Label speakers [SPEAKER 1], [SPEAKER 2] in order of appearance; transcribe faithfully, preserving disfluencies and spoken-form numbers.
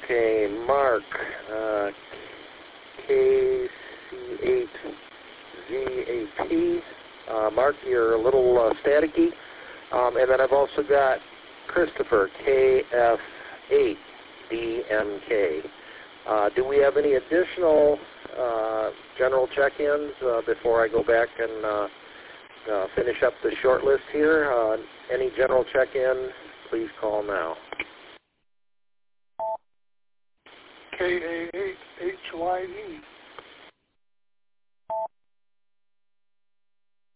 [SPEAKER 1] Okay, Mark, uh, K C eight Z A P. Uh, Mark, you're a little uh, staticky. Um, and then I've also got Christopher, K F eight D M K. Uh, do we have any additional uh, general check-ins uh, before I go back and uh, uh, finish up the short list here? Uh, any general check-in, please call now.
[SPEAKER 2] K A eight H Y E.